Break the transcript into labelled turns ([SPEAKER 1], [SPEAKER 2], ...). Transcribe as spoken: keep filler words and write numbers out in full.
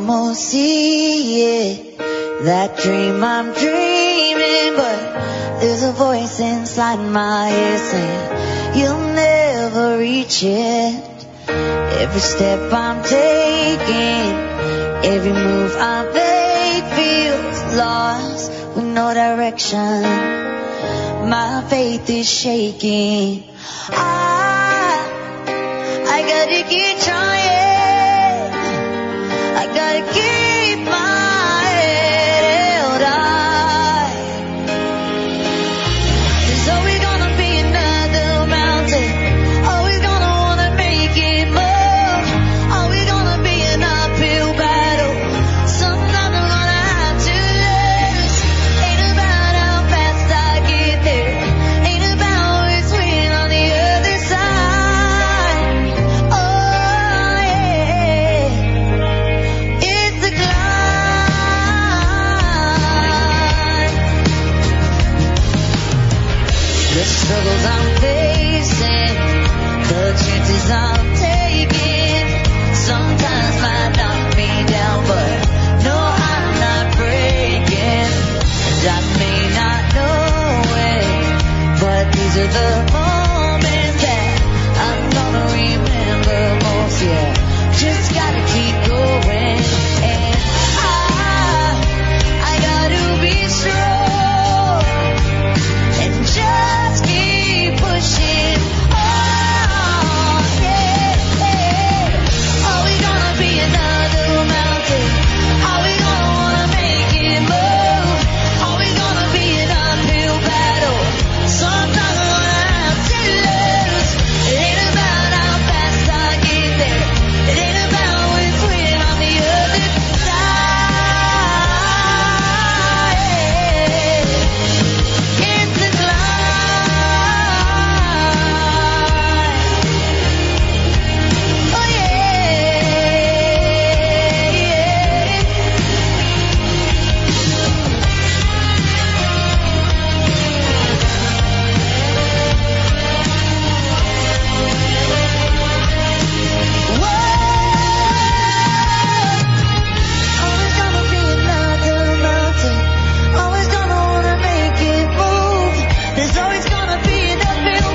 [SPEAKER 1] almost see it, that dream I'm dreaming, but there's a voice inside my head saying you'll never reach it. Every step I'm taking, every move I make feels lost with no direction. My faith is shaking. I, I gotta keep trying. I gotta keep my head held high. There's always gonna be another mountain. Always gonna wanna make it move. Always gonna be an uphill battle. Sometimes I'm gonna have to lose. Ain't about how fast I get there. Ain't about who's winning on the other side. Oh yeah, it's a climb. The struggles I'm facing, the chances I'm taking, sometimes might knock me down, but no, I'm not breaking. And I may not know it, but these are the moments that I'm gonna remember most. Yeah, just gotta keep going, and I, I gotta be strong and just keep pushing on. Yeah, yeah. Always gonna be another mountain. Always gonna wanna make it move. Always gonna be an uphill battle. Sometimes I'm gonna have to lose. It ain't about how fast I get there. It ain't about who's winning on the other side. It's the climb. Oh yeah, always gonna be another mountain. Always gonna wanna make it move. There's always gonna be an uphill